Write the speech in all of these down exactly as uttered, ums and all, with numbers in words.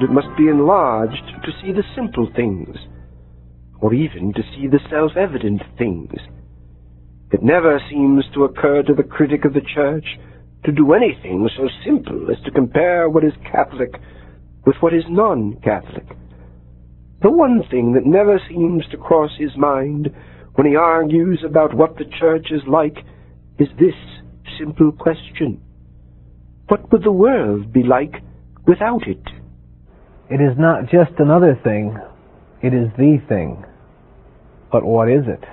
mind must be enlarged to see the simple things, or even to see the self-evident things. It never seems to occur to the critic of the Church to do anything so simple as to compare what is Catholic with what is non-Catholic. The one thing that never seems to cross his mind when he argues about what the Church is like is this simple question: what would the world be like without it? It is not just another thing, it is the thing. But what is it?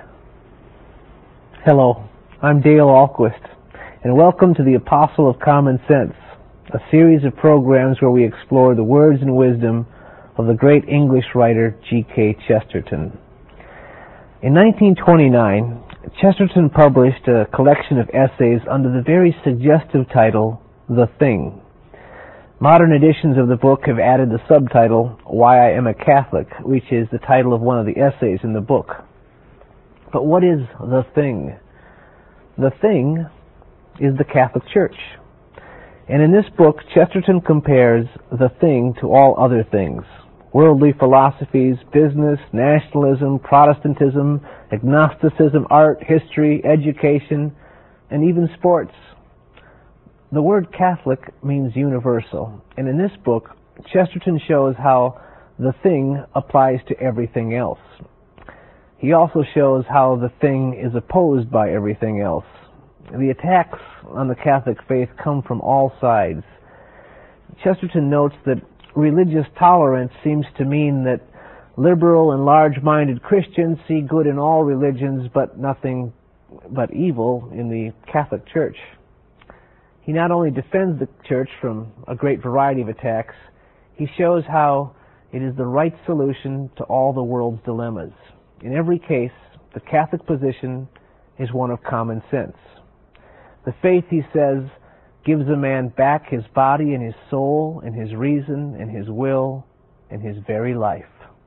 Hello, I'm Dale Ahlquist, and welcome to the Apostle of Common Sense, a series of programs where we explore the words and wisdom of the great English writer G K Chesterton. In nineteen twenty-nine, Chesterton published a collection of essays under the very suggestive title, The Thing. Modern editions of the book have added the subtitle, Why I Am a Catholic, which is the title of one of the essays in the book. But what is the thing? The thing is the Catholic Church. And in this book, Chesterton compares the thing to all other things: worldly philosophies, business, nationalism, Protestantism, agnosticism, art, history, education, and even sports. The word Catholic means universal, and in this book, Chesterton shows how the thing applies to everything else. He also shows how the thing is opposed by everything else. The attacks on the Catholic faith come from all sides. Chesterton notes that religious tolerance seems to mean that liberal and large-minded Christians see good in all religions but nothing but evil in the Catholic Church. He not only defends the Church from a great variety of attacks, he shows how it is the right solution to all the world's dilemmas. In every case, the Catholic position is one of common sense. The faith, he says, gives a man back his body and his soul and his reason and his will and his very life.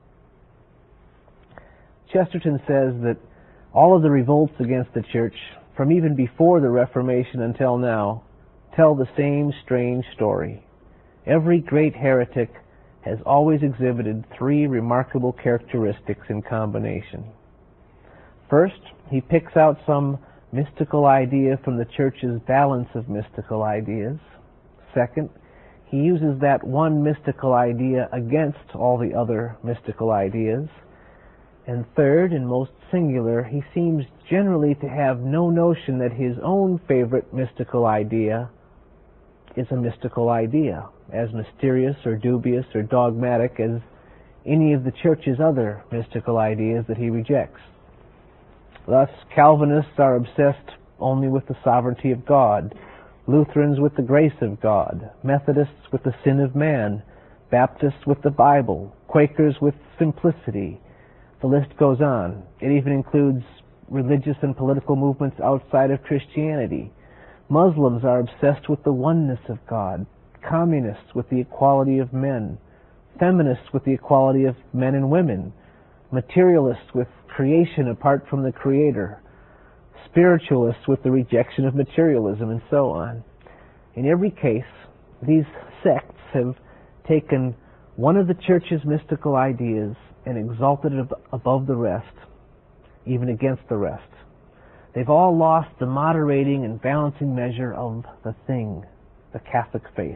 Chesterton says that all of the revolts against the Church, from even before the Reformation until now, tell the same strange story. Every great heretic has always exhibited three remarkable characteristics in combination. First, he picks out some mystical idea from the Church's balance of mystical ideas. Second, he uses that one mystical idea against all the other mystical ideas. And third, and most singular, he seems generally to have no notion that his own favorite mystical idea is a mystical idea, as mysterious or dubious or dogmatic as any of the Church's other mystical ideas that he rejects. Thus, Calvinists are obsessed only with the sovereignty of God, Lutherans with the grace of God, Methodists with the sin of man, Baptists with the Bible, Quakers with simplicity. The list goes on. It even includes religious and political movements outside of Christianity. Muslims are obsessed with the oneness of God, communists with the equality of men, feminists with the equality of men and women, materialists with creation apart from the Creator, spiritualists with the rejection of materialism, and so on. In every case, these sects have taken one of the Church's mystical ideas and exalted it above the rest, even against the rest. They've all lost the moderating and balancing measure of the thing, the Catholic faith.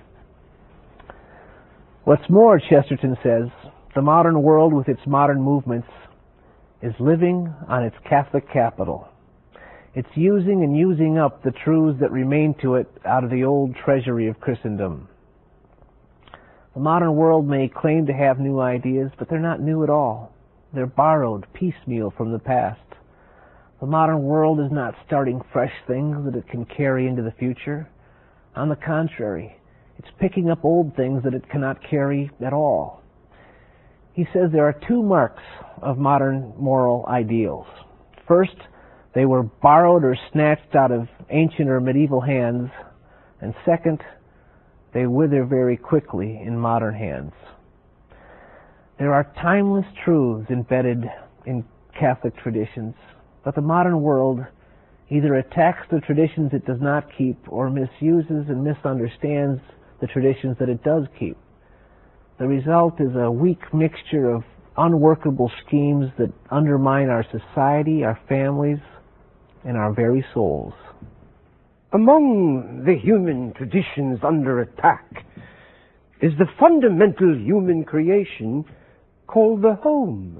What's more, Chesterton says, the modern world with its modern movements is living on its Catholic capital. It's using and using up the truths that remain to it out of the old treasury of Christendom. The modern world may claim to have new ideas, but they're not new at all. They're borrowed piecemeal from the past. The modern world is not starting fresh things that it can carry into the future. On the contrary, it's picking up old things that it cannot carry at all. He says there are two marks of modern moral ideals. First, they were borrowed or snatched out of ancient or medieval hands. And second, they wither very quickly in modern hands. There are timeless truths embedded in Catholic traditions, but the modern world either attacks the traditions it does not keep or misuses and misunderstands the traditions that it does keep. The result is a weak mixture of unworkable schemes that undermine our society, our families, and our very souls. Among the human traditions under attack is the fundamental human creation called the home.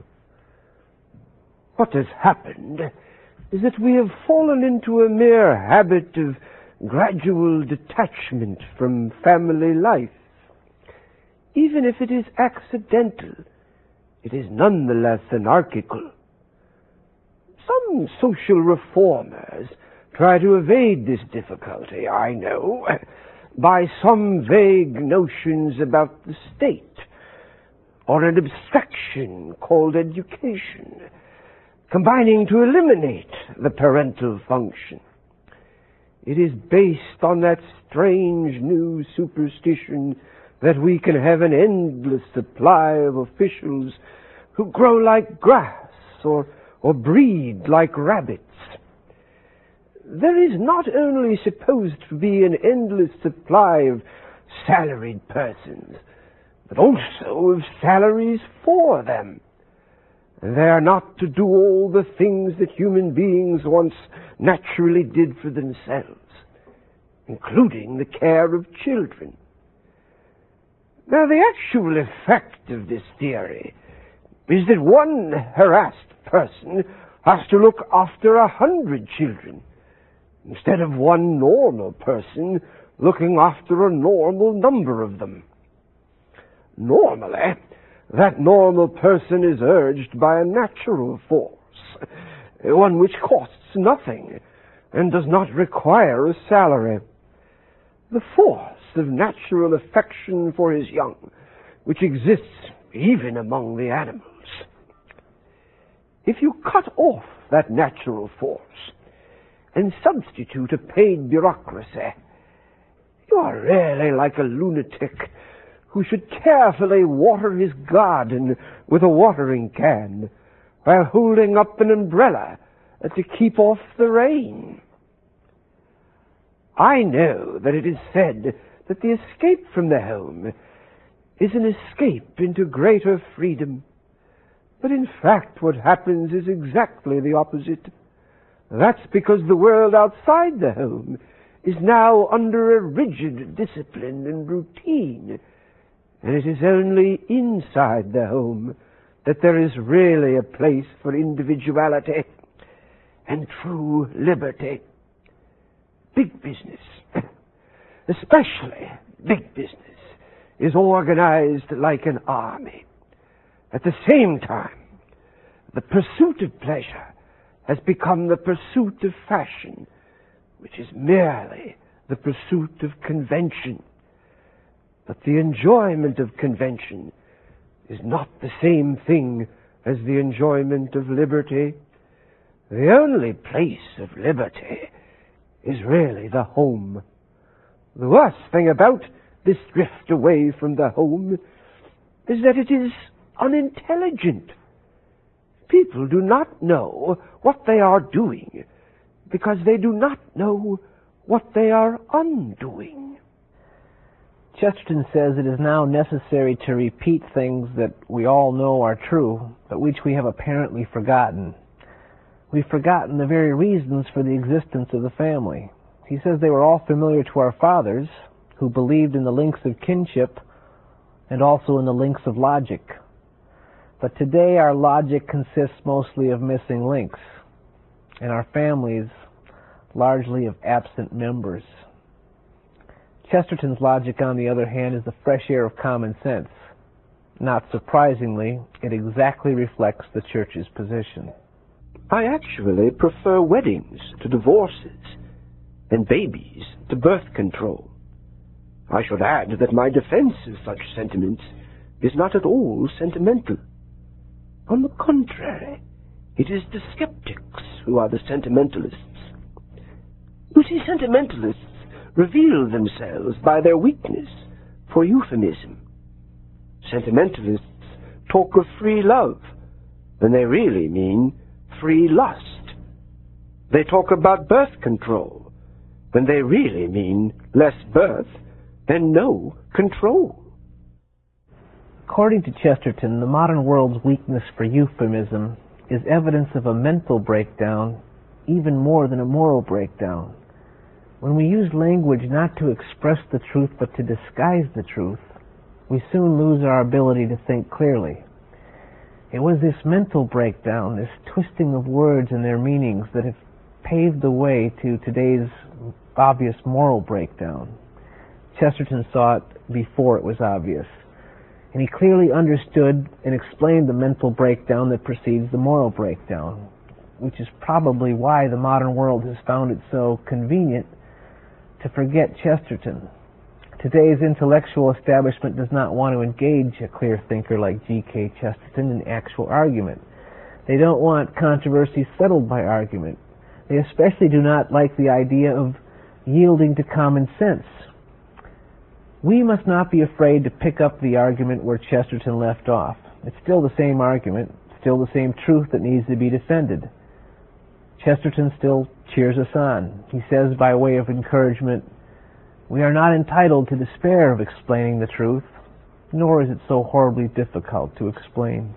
What has happened is that we have fallen into a mere habit of gradual detachment from family life. Even if it is accidental, it is nonetheless anarchical. Some social reformers try to evade this difficulty, I know, by some vague notions about the state, or an abstraction called education, combining to eliminate the parental function. It is based on that strange new superstition that we can have an endless supply of officials who grow like grass or, or breed like rabbits. There is not only supposed to be an endless supply of salaried persons, but also of salaries for them. They are not to do all the things that human beings once naturally did for themselves, including the care of children. Now, the actual effect of this theory is that one harassed person has to look after a hundred children, instead of one normal person looking after a normal number of them. Normally, that normal person is urged by a natural force, one which costs nothing and does not require a salary. The force of natural affection for his young, which exists even among the animals. If you cut off that natural force and substitute a paid bureaucracy, you are really like a lunatic who should carefully water his garden with a watering can while holding up an umbrella to keep off the rain. I know that it is said that the escape from the home is an escape into greater freedom, but in fact what happens is exactly the opposite. That's because the world outside the home is now under a rigid discipline and routine, and it is only inside the home that there is really a place for individuality and true liberty. Big business, especially big business, is organized like an army. At the same time, the pursuit of pleasure has become the pursuit of fashion, which is merely the pursuit of convention. But the enjoyment of convention is not the same thing as the enjoyment of liberty. The only place of liberty is really the home. The worst thing about this drift away from the home is that it is unintelligent. People do not know what they are doing because they do not know what they are undoing. Chesterton says it is now necessary to repeat things that we all know are true, but which we have apparently forgotten. We've forgotten the very reasons for the existence of the family. He says they were all familiar to our fathers, who believed in the links of kinship and also in the links of logic. But today our logic consists mostly of missing links, and our families largely of absent members. Chesterton's logic, on the other hand, is the fresh air of common sense. Not surprisingly, it exactly reflects the Church's position. I actually prefer weddings to divorces, and babies to birth control. I should add that my defense of such sentiments is not at all sentimental. On the contrary, it is the skeptics who are the sentimentalists. You see, sentimentalists reveal themselves by their weakness for euphemism. Sentimentalists talk of free love when they really mean free lust. They talk about birth control when they really mean less birth than no control. According to Chesterton, the modern world's weakness for euphemism is evidence of a mental breakdown even more than a moral breakdown. When we use language not to express the truth but to disguise the truth, we soon lose our ability to think clearly. It was this mental breakdown, this twisting of words and their meanings, that have paved the way to today's obvious moral breakdown. Chesterton saw it before it was obvious, and he clearly understood and explained the mental breakdown that precedes the moral breakdown, which is probably why the modern world has found it so convenient to forget Chesterton. Today's intellectual establishment does not want to engage a clear thinker like G K Chesterton in actual argument. They don't want controversy settled by argument. They especially do not like the idea of yielding to common sense. We must not be afraid to pick up the argument where Chesterton left off. It's still the same argument, still the same truth that needs to be defended. Chesterton still cheers us on. He says by way of encouragement, "We are not entitled to despair of explaining the truth, nor is it so horribly difficult to explain."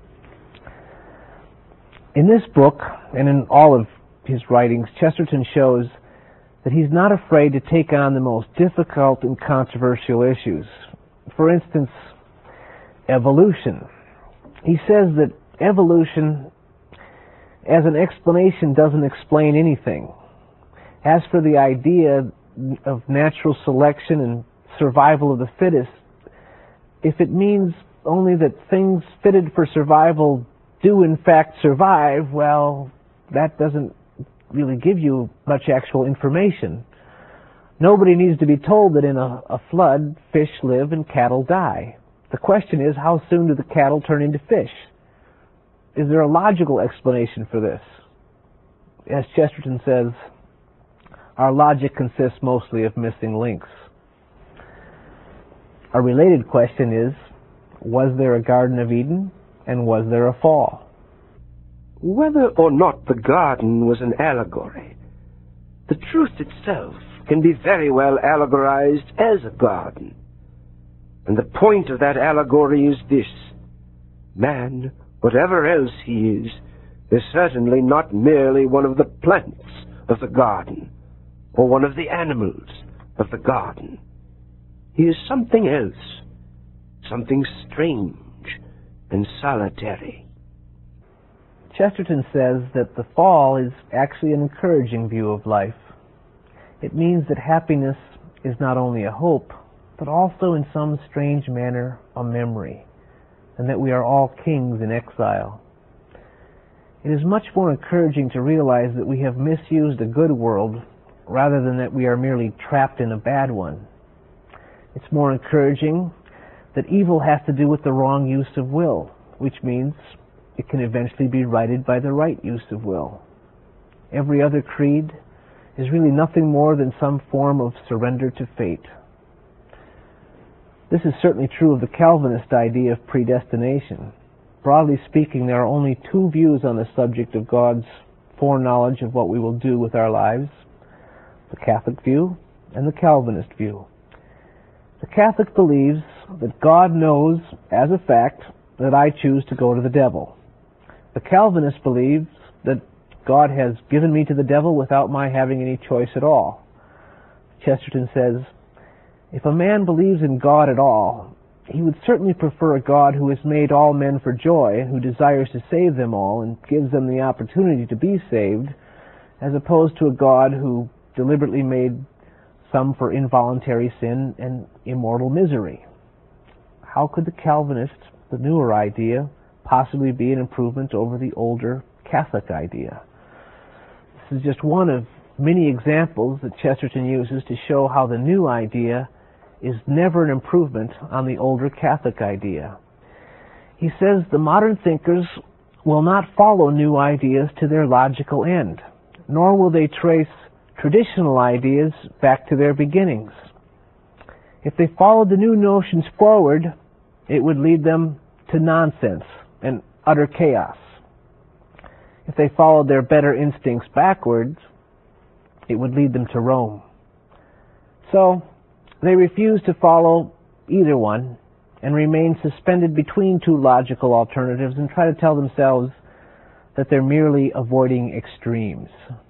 In this book, and in all of his writings, Chesterton shows that he's not afraid to take on the most difficult and controversial issues. For instance, evolution. He says that evolution as an explanation doesn't explain anything. As for the idea of natural selection and survival of the fittest, if it means only that things fitted for survival do in fact survive, well, that doesn't really give you much actual information. Nobody needs to be told that in a, a flood, fish live and cattle die. The question is, how soon do the cattle turn into fish? Is there a logical explanation for this? As Chesterton says, our logic consists mostly of missing links. A related question is, was there a Garden of Eden, and was there a fall? Whether or not the garden was an allegory, the truth itself can be very well allegorized as a garden. And the point of that allegory is this: man, whatever else he is, is certainly not merely one of the plants of the garden, or one of the animals of the garden. He is something else, something strange and solitary. Chesterton says that the fall is actually an encouraging view of life. It means that happiness is not only a hope, but also in some strange manner a memory, and that we are all kings in exile. It is much more encouraging to realize that we have misused a good world rather than that we are merely trapped in a bad one. It's more encouraging that evil has to do with the wrong use of will, which means it can eventually be righted by the right use of will. Every other creed is really nothing more than some form of surrender to fate. This is certainly true of the Calvinist idea of predestination. Broadly speaking, there are only two views on the subject of God's foreknowledge of what we will do with our lives: the Catholic view and the Calvinist view. The Catholic believes that God knows, as a fact, that I choose to go to the devil. The Calvinist believes that God has given me to the devil without my having any choice at all. Chesterton says, if a man believes in God at all, he would certainly prefer a God who has made all men for joy and who desires to save them all and gives them the opportunity to be saved, as opposed to a God who deliberately made some for involuntary sin and immortal misery. How could the Calvinist, the newer idea, possibly be an improvement over the older Catholic idea? This is just one of many examples that Chesterton uses to show how the new idea is never an improvement on the older Catholic idea. He says the modern thinkers will not follow new ideas to their logical end, nor will they trace traditional ideas back to their beginnings. If they followed the new notions forward, it would lead them to nonsense and utter chaos. If they followed their better instincts backwards, it would lead them to Rome. So, they refuse to follow either one, and remain suspended between two logical alternatives and try to tell themselves that they're merely avoiding extremes.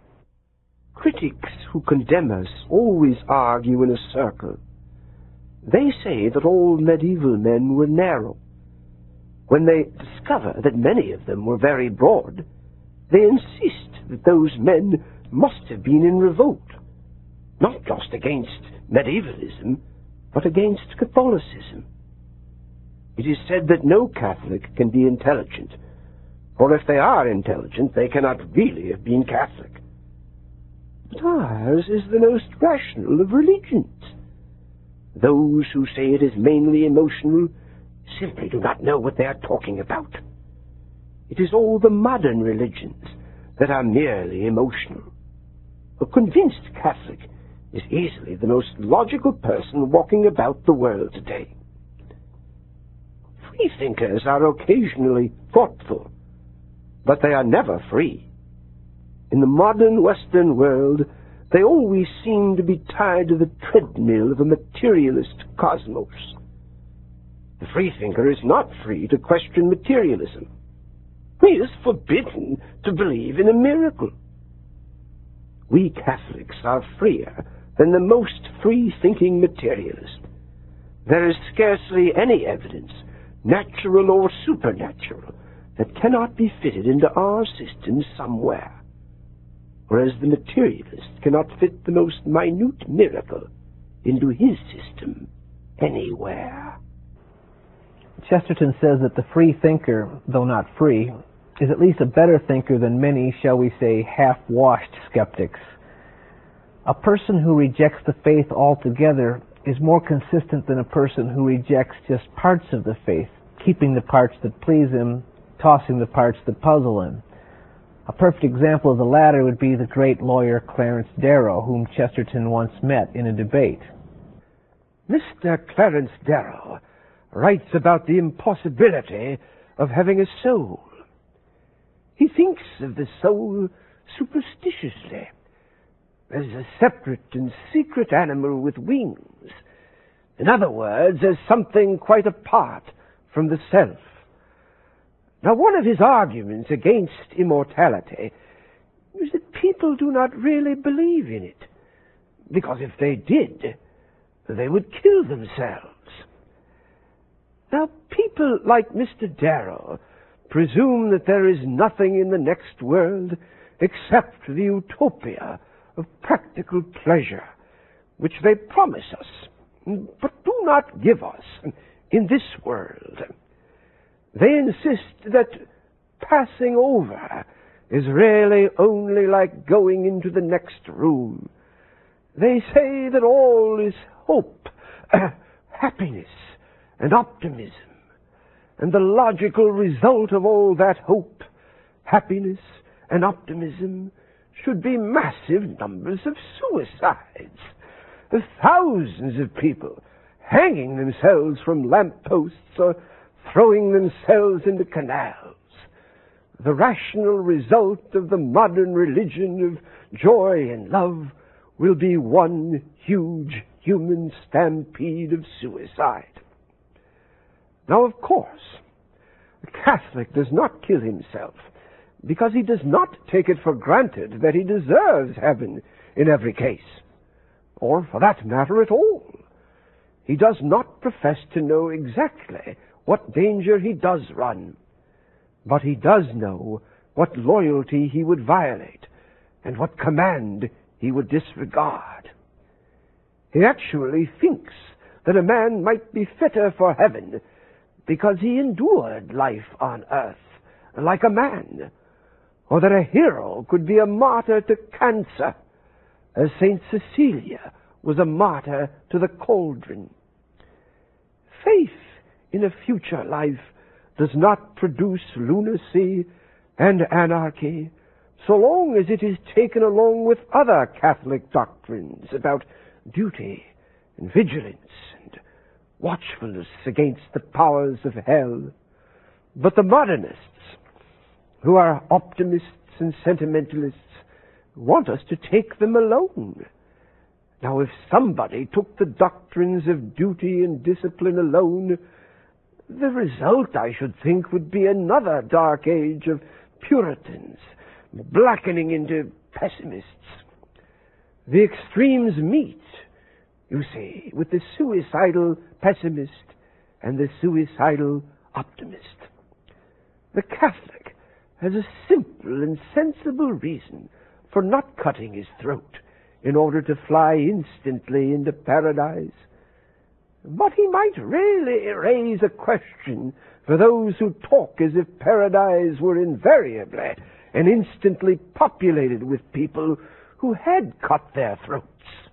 Critics who condemn us always argue in a circle. They say that all medieval men were narrow. When they discover that many of them were very broad, they insist that those men must have been in revolt, not just against medievalism, but against Catholicism. It is said that no Catholic can be intelligent, or if they are intelligent, they cannot really have been Catholic. But ours is the most rational of religions. Those who say it is mainly emotional simply do not know what they are talking about. It is all the modern religions that are merely emotional. A convinced Catholic is easily the most logical person walking about the world today. Freethinkers are occasionally thoughtful, but they are never free. In the modern Western world, they always seem to be tied to the treadmill of a materialist cosmos. The freethinker is not free to question materialism. He is forbidden to believe in a miracle. We Catholics are freer than the most free-thinking materialist. There is scarcely any evidence, natural or supernatural, that cannot be fitted into our system somewhere, whereas the materialist cannot fit the most minute miracle into his system anywhere. Chesterton says that the free thinker, though not free, is at least a better thinker than many, shall we say, half-washed skeptics. A person who rejects the faith altogether is more consistent than a person who rejects just parts of the faith, keeping the parts that please him, tossing the parts that puzzle him. A perfect example of the latter would be the great lawyer Clarence Darrow, whom Chesterton once met in a debate. Mister Clarence Darrow writes about the impossibility of having a soul. He thinks of the soul superstitiously, as a separate and secret animal with wings. In other words, as something quite apart from the self. Now, one of his arguments against immortality is that people do not really believe in it, because if they did, they would kill themselves. Now, people like Mister Darrow presume that there is nothing in the next world except the utopia of practical pleasure, which they promise us, but do not give us in this world. They insist that passing over is really only like going into the next room. They say that all is hope, happiness, and optimism, and the logical result of all that hope, happiness, and optimism should be massive numbers of suicides, of thousands of people hanging themselves from lampposts or throwing themselves into canals. The rational result of the modern religion of joy and love will be one huge human stampede of suicide. Now, of course, a Catholic does not kill himself because he does not take it for granted that he deserves heaven in every case, or for that matter at all. He does not profess to know exactly what danger he does run, but he does know what loyalty he would violate and what command he would disregard. He actually thinks that a man might be fitter for heaven because he endured life on earth like a man, or that a hero could be a martyr to cancer, as Saint Cecilia was a martyr to the cauldron. Faith in a future life does not produce lunacy and anarchy so long as it is taken along with other Catholic doctrines about duty and vigilance and watchfulness against the powers of hell. But the modernists, who are optimists and sentimentalists, want us to take them alone. Now, if somebody took the doctrines of duty and discipline alone, The result, I should think, would be another dark age of Puritans, blackening into pessimists. The extremes meet, you see, with the suicidal pessimist and the suicidal optimist. The Catholic has a simple and sensible reason for not cutting his throat in order to fly instantly into paradise. But he might really raise a question for those who talk as if paradise were invariably and instantly populated with people who had cut their throats.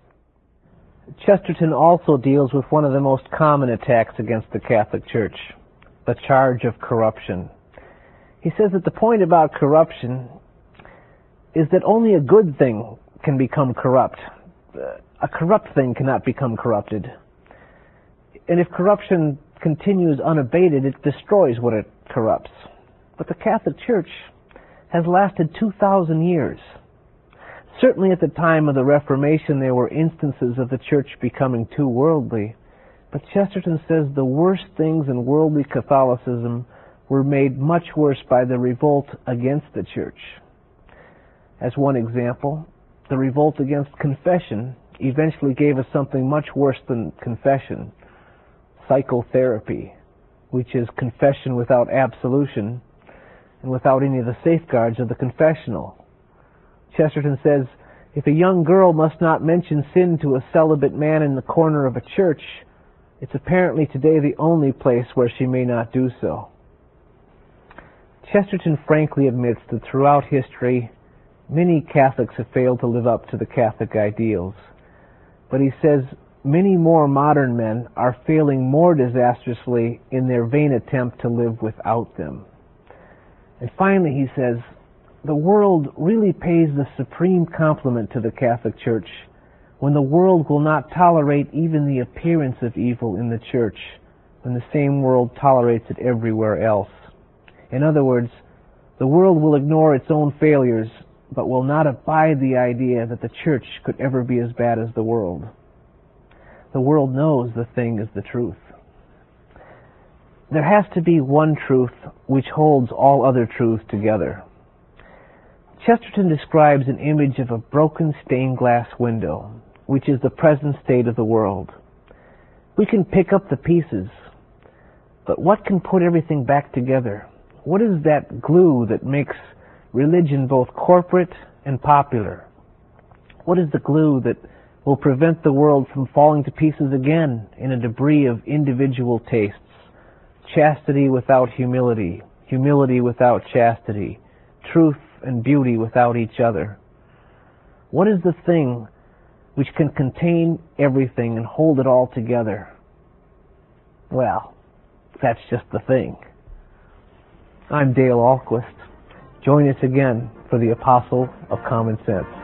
Chesterton also deals with one of the most common attacks against the Catholic Church, the charge of corruption. He says that the point about corruption is that only a good thing can become corrupt. A corrupt thing cannot become corrupted. And if corruption continues unabated, it destroys what it corrupts. But the Catholic Church has lasted two thousand years. Certainly at the time of the Reformation there were instances of the Church becoming too worldly, but Chesterton says the worst things in worldly Catholicism were made much worse by the revolt against the Church. As one example, the revolt against confession eventually gave us something much worse than confession: psychotherapy, which is confession without absolution and without any of the safeguards of the confessional. Chesterton says, if a young girl must not mention sin to a celibate man in the corner of a church, it's apparently today the only place where she may not do so. Chesterton frankly admits that throughout history, many Catholics have failed to live up to the Catholic ideals. But he says many more modern men are failing more disastrously in their vain attempt to live without them. And finally he says, the world really pays the supreme compliment to the Catholic Church when the world will not tolerate even the appearance of evil in the Church, when the same world tolerates it everywhere else. In other words, the world will ignore its own failures, but will not abide the idea that the Church could ever be as bad as the world. The world knows the thing is the truth. There has to be one truth which holds all other truths together. Chesterton describes an image of a broken stained glass window, which is the present state of the world. We can pick up the pieces, but what can put everything back together? What is that glue that makes religion both corporate and popular? What is the glue that will prevent the world from falling to pieces again in a debris of individual tastes? Chastity without humility, humility without chastity, truth and beauty without each other. What is the thing which can contain everything and hold it all together? Well, that's just the thing. I'm Dale Ahlquist. Join us again for the Apostle of Common Sense.